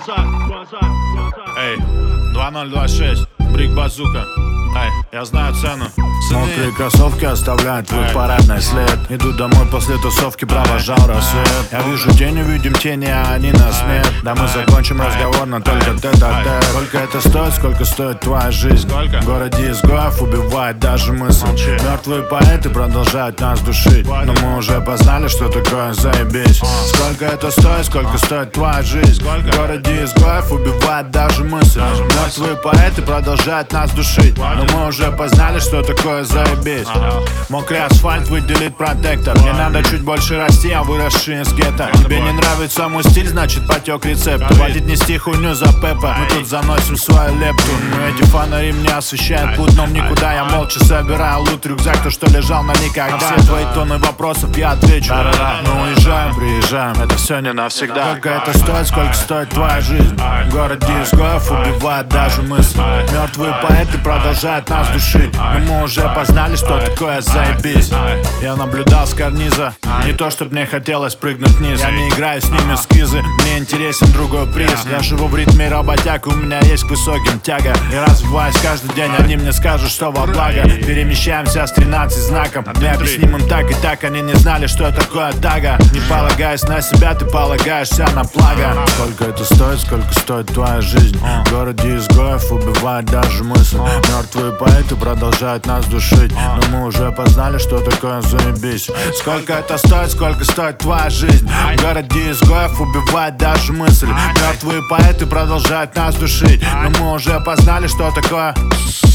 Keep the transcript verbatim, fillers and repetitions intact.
Эй, два ноль два шесть, Брик Базука. Эй, я знаю цену. Мокрые кроссовки оставляют твой парадный след. Иду домой после тусовки, провожал рассвет. Я вижу тень, увидим тени, а они нас нет. Да мы закончим разговор, но только тет-а-тет. Сколько это стоит, сколько стоит твоя жизнь? В городе изгоев убивает даже мысль. Мертвые поэты продолжают нас душить, но мы уже познали, что такое заебись. Сколько это стоит, сколько стоит твоя жизнь? В городе изгоев убивает даже мысль. Мертвые поэты продолжают нас душить, но мы уже познали, что такое заебись. Мокрый асфальт выделит протектор. Мне надо чуть больше расти, я выросший из гетто. Тебе не нравится мой стиль, значит потек рецепт. Хватит нести хуйню за Пеппа, мы тут заносим свою лепту. Но эти фонари мне освещают путь, но никуда. Я молча собираю лут, рюкзак, то что лежал на никогда. На все твои тонны вопросов я отвечу. Мы уезжаем, приезжаем, это все не навсегда. Сколько это стоит, сколько стоит твоя жизнь? В городе изгоев убивает даже мысль. Мертвые поэты продолжают нас душить, но мы уже познали, что такое заебись. Я наблюдал с карниза, не то чтоб мне хотелось прыгнуть вниз. Я не играю с ними в скизы, мне интересен другой приз. Я живу в ритме работяг, у меня есть к высоким тяга. И развиваюсь каждый день, они мне скажут, что во благо. Перемещаемся с тринадцать знаком. Мы объясним им так и так, они не знали, что такое тага. Не полагаясь на себя, ты полагаешься на благо. Сколько это стоит, сколько стоит твоя жизнь? В городе изгоев убивает даже мысль. Мертвые поэты продолжают нас душить, но мы уже познали, что такое заебись. Сколько это стоит, сколько стоит твоя жизнь? В городе изгоев убивает даже мысль. Мертвые поэты продолжают нас душить, но мы уже познали, что такое